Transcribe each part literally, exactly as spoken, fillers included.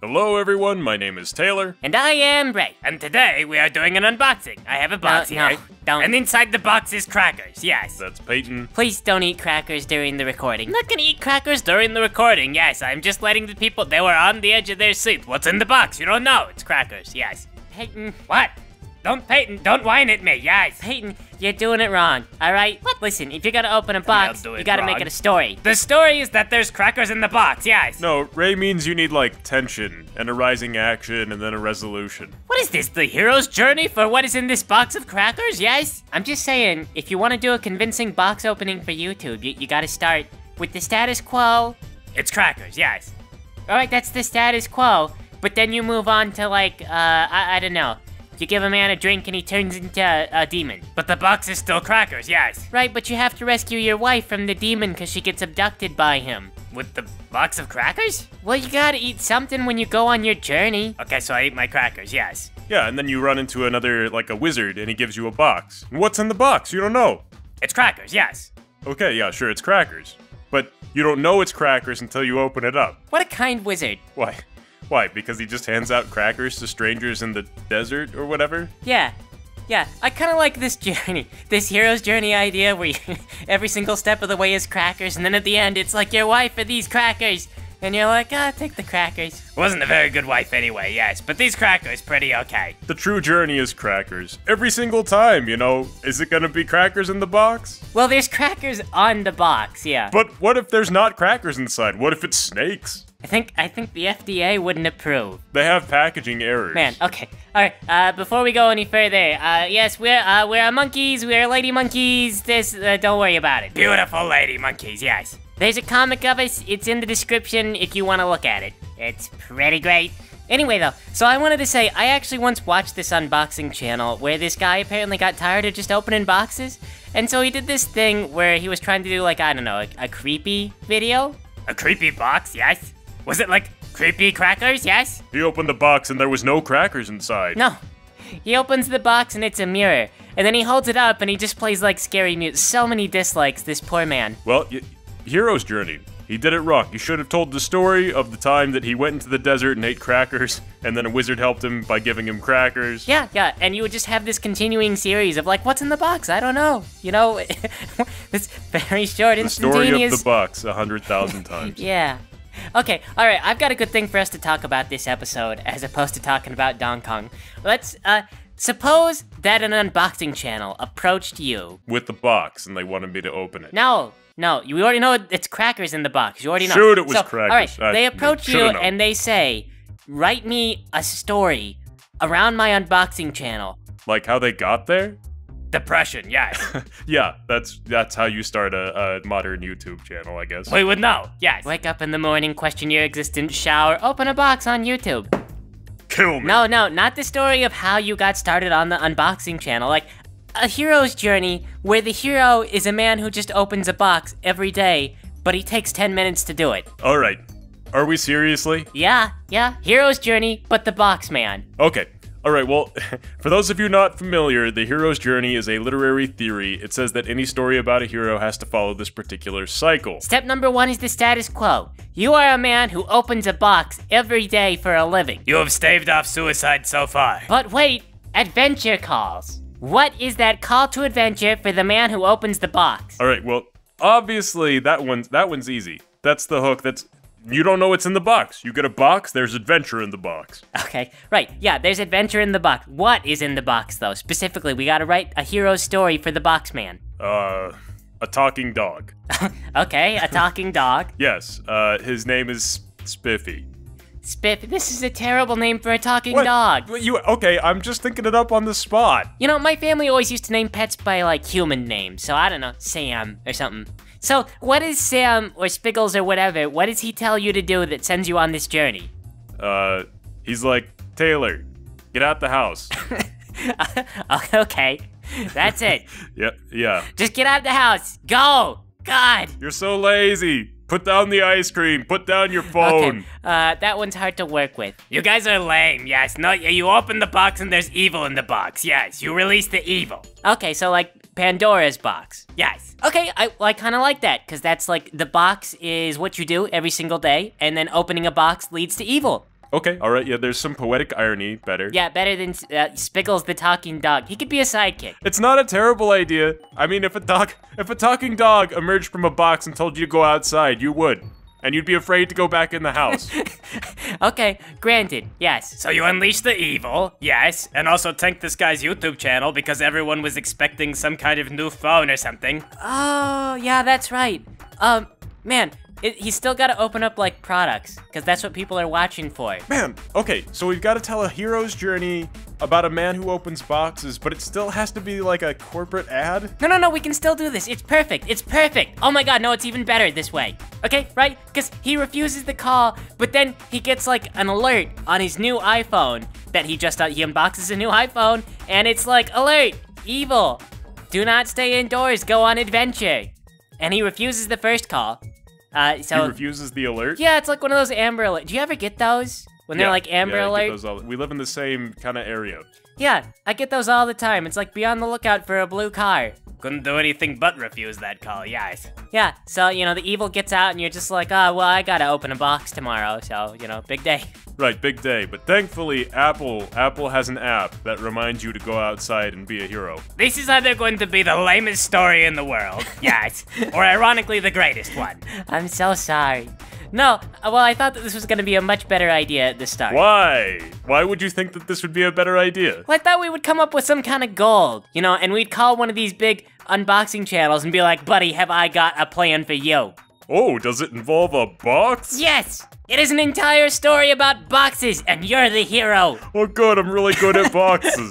Hello everyone, my name is Taylor. And I am Ray. And today we are doing an unboxing. I have a box No, here. no, don't. And inside the box is crackers, yes. That's Peyton. Please don't eat crackers during the recording. I'm not gonna eat crackers during the recording, yes. I'm just letting the people, they were on the edge of their seat. What's in the box? You don't know. It's crackers, yes. Peyton, What? Don't, Peyton, don't whine at me, yes. Peyton, you're doing it wrong, alright? Listen, if you're gonna open a box, do you it gotta wrong. make it a story. The story is that there's crackers in the box, yes. No, Ray means you need like tension and a rising action and then a resolution. What is this, the hero's journey for what is in this box of crackers, yes? I'm just saying, if you want to do a convincing box opening for YouTube, you, you gotta start with the status quo. It's crackers, yes. Alright, that's the status quo, but then you move on to like, uh, I, I don't know. You give a man a drink and he turns into a, a demon. But the box is still crackers, yes. Right, but you have to rescue your wife from the demon because she gets abducted by him. With the box of crackers? Well, you gotta eat something when you go on your journey. Okay, so I eat my crackers, yes. Yeah, and then you run into another, like a wizard, and he gives you a box. And what's in the box? You don't know. It's crackers, yes. Okay, yeah, sure, it's crackers. But you don't know it's crackers until you open it up. What a kind wizard. Why? Why? Because he just hands out crackers to strangers in the desert or whatever? Yeah. Yeah, I kind of like this journey, this hero's journey idea where you, every single step of the way is crackers, and then at the end it's like your wife for these crackers, and you're like, ah, take the crackers. Wasn't a very good wife anyway, yes, but these crackers pretty okay. The true journey is crackers. Every single time, you know? Is it gonna be crackers in the box? Well, there's crackers on the box, yeah. But what if there's not crackers inside? What if it's snakes? I think I think the F D A wouldn't approve. They have packaging errors. Man, okay. Alright, uh, before we go any further, uh, yes, we're, uh, we're monkeys, we're lady monkeys, this, uh, don't worry about it. Beautiful lady monkeys, yes. There's a comic of us, it's in the description if you want to look at it. It's pretty great. Anyway though, so I wanted to say, I actually once watched this unboxing channel where this guy apparently got tired of just opening boxes, and so he did this thing where he was trying to do like, I don't know, a, a creepy video? A creepy box, yes. Was it like creepy crackers, yes? He opened the box and there was no crackers inside. No. He opens the box and it's a mirror, and then he holds it up and he just plays like scary music. So many dislikes, this poor man. Well, y hero's journey. He did it wrong. He should have told the story of the time that he went into the desert and ate crackers, and then a wizard helped him by giving him crackers. Yeah, yeah, and you would just have this continuing series of like, what's in the box? I don't know. You know, it's very short, The instantaneous. story of the box a hundred thousand times. Yeah. Okay, alright, I've got a good thing for us to talk about this episode, as opposed to talking about Donkey Kong. Let's, uh, suppose that an unboxing channel approached you. With the box, and they wanted me to open it. No, no, you already know it's crackers in the box. You already know. Shoot, it was so, crackers. Alright, I they approach you should've known. and they say, write me a story around my unboxing channel. Like how they got there? Depression, yes. Yeah, that's that's how you start a, a modern YouTube channel, I guess. We would know, yes. Wake up in the morning, question your existence, shower, open a box on YouTube. Kill me. No, no, not the story of how you got started on the unboxing channel. Like, a hero's journey where the hero is a man who just opens a box every day, but he takes ten minutes to do it. All right. Are we seriously? Yeah, yeah, hero's journey, but the box man. Okay. All right, well, for those of you not familiar, the hero's journey is a literary theory. It says that any story about a hero has to follow this particular cycle. Step number one is the status quo. You are a man who opens a box every day for a living. You have staved off suicide so far. But wait, adventure calls. What is that call to adventure for the man who opens the box? All right, well, obviously that one's that one's easy. That's the hook. That's you don't know what's in the box. You get a box, there's adventure in the box. Okay, right, yeah, there's adventure in the box. What is in the box, though? Specifically, we gotta write a hero's story for the box man. Uh, a talking dog. Okay, a talking dog. Yes, uh, his name is Spiffy. Spiff, this is a terrible name for a talking What? dog. What, You okay? I'm just thinking it up on the spot. You know, my family always used to name pets by, like, human names, so I don't know, Sam or something. So, what is Sam, or Spiggles, or whatever, what does he tell you to do that sends you on this journey? Uh, he's like, Taylor, get out the house. Okay, that's it. Yeah, yeah. Just get out of the house. Go! God! You're so lazy. Put down the ice cream. Put down your phone. Okay, uh, that one's hard to work with. You guys are lame, yes. No, you open the box and there's evil in the box, yes. You release the evil. Okay, so like Pandora's box. Yes. Okay, I, I kind of like that, because that's like, the box is what you do every single day, and then opening a box leads to evil. Okay, all right, yeah, there's some poetic irony, better. Yeah, better than uh, Spiggles the talking dog. He could be a sidekick. It's not a terrible idea. I mean, if a dog, if a talking dog emerged from a box and told you to go outside, you would. And you'd be afraid to go back in the house. Okay, granted, yes. So you unleash the evil, yes, and also tanked this guy's YouTube channel because everyone was expecting some kind of new phone or something. Oh, yeah, that's right. Um, man, it, he's still got to open up, like, products, because that's what people are watching for. Man, okay, so we've got to tell a hero's journey about a man who opens boxes, but it still has to be like a corporate ad? No, no, no, we can still do this. It's perfect. It's perfect. Oh my god, no, it's even better this way. Okay, right? Because he refuses the call, but then he gets like an alert on his new iPhone that he just, uh, he unboxes a new iPhone, and it's like, alert, evil, do not stay indoors, go on adventure. And he refuses the first call. Uh, so He refuses the alert? yeah, it's like one of those Amber Alerts. Do you ever get those? When they're Yeah, like Amber yeah, I get Alert? those all- we live in the same kind of area. Yeah, I get those all the time. It's like be on the lookout for a blue car. Couldn't do anything but refuse that call, yes. Yeah, so, you know, the evil gets out and you're just like, oh, well, I gotta open a box tomorrow, so, you know, big day. Right, big day. But thankfully, Apple Apple has an app that reminds you to go outside and be a hero. This is either going to be the lamest story in the world, yes, or ironically the greatest one. I'm so sorry. No, uh, well, I thought that this was gonna be a much better idea at the start. Why? Why would you think that this would be a better idea? Well, I thought we would come up with some kind of gold, you know, and we'd call one of these big unboxing channels and be like, buddy, have I got a plan for you? Oh, does it involve a box? Yes! It is an entire story about boxes, and you're the hero. Oh good, I'm really good at boxes.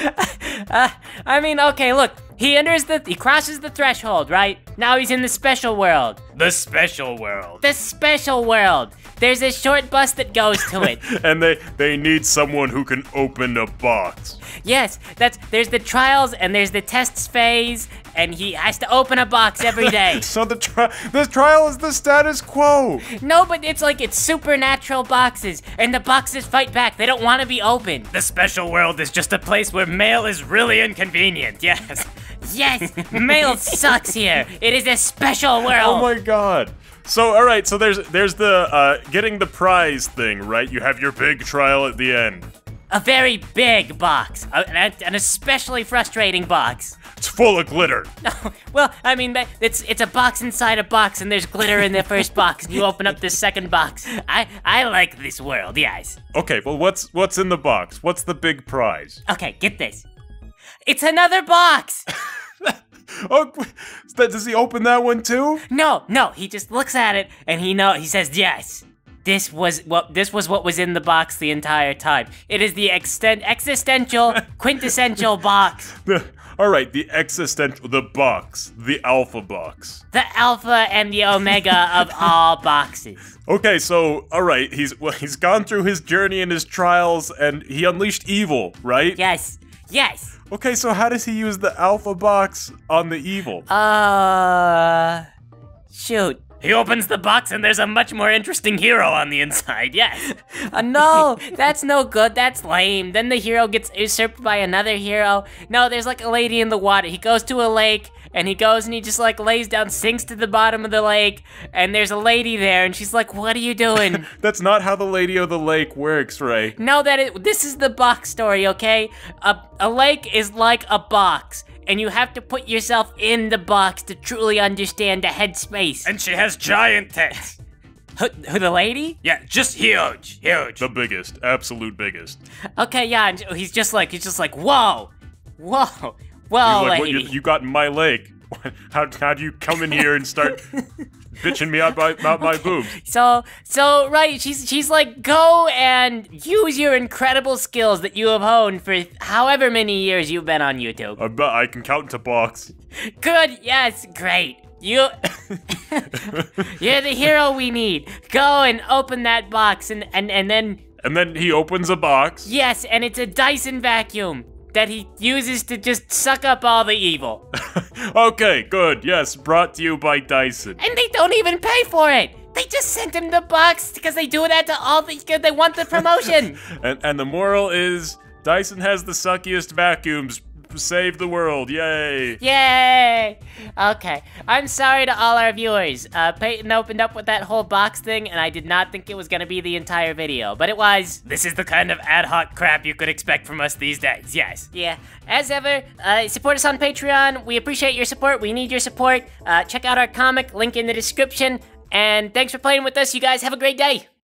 Uh, I mean, okay, look, he enters the, he crosses the threshold, right? Now he's in the special world. The special world. The special world. There's a short bus that goes to it. And they they need someone who can open a box. Yes, that's, there's the trials and there's the tests phase, and he has to open a box every day. So the tri- the trial is the status quo. No, but it's like it's supernatural boxes, and the boxes fight back. They don't want to be opened. The special world is just a place where mail is really inconvenient, yes. Yes, mail sucks here. It is a special world. Oh my god. So all right, so there's there's the uh, getting the prize thing, right? You have your big trial at the end. A very big box, a- an, an especially frustrating box. It's full of glitter. Well, I mean, that- it's it's a box inside a box, and there's glitter in the first box, and you open up the second box. I, I like this world, yes. Okay, well what's what's in the box? What's the big prize? Okay, get this. It's another box. Oh, does he open that one too? No, no, he just looks at it, and he know he says yes. This was what this was what was in the box the entire time. It is the extent existential quintessential box. The, all right, the existential, the box, the alpha box. The alpha and the omega of all boxes. Okay, so all right, he's well, he's gone through his journey and his trials, and he unleashed evil, right? Yes. Yes. Okay, so how does he use the alpha box on the evil? Uh shoot. He opens the box and there's a much more interesting hero on the inside, yes. Uh, no, that's no good. That's lame. Then the hero gets usurped by another hero. No, there's like a lady in the water. He goes to a lake, and he goes and he just like lays down, sinks to the bottom of the lake, and there's a lady there, and she's like, "What are you doing?" That's not how the Lady of the Lake works, Ray. No, that it. This is the box story, okay? A a lake is like a box, and you have to put yourself in the box to truly understand the headspace. And she has giant tits. Who, who the lady? Yeah, just huge, huge. The biggest, absolute biggest. Okay, yeah, and he's just like he's just like, whoa, whoa, whoa, He's like, what, lady. you, you got in my lake. How how do you come in here and start bitching me out my about my boobs? So, so right, she's she's like, go and use your incredible skills that you have honed for however many years you've been on YouTube. I bet I can count to box. Good, yes, great. You, you're the hero we need. Go and open that box, and and and then And then he opens a box. yes, and it's a Dyson vacuum that he uses to just suck up all the evil. Okay, good. Yes, brought to you by Dyson. And they don't even pay for it. They just sent him the box because they do that to all the because they want the promotion. And and the moral is Dyson has the suckiest vacuums save the world. Yay! Yay! Okay, I'm sorry to all our viewers. Uh, Peyton opened up with that whole box thing, and I did not think it was gonna be the entire video, but it was. This is the kind of ad hoc crap you could expect from us these days, yes. Yeah, as ever, uh, support us on Patreon. We appreciate your support. We need your support. Uh, check out our comic, link in the description. And thanks for playing with us. You guys have a great day.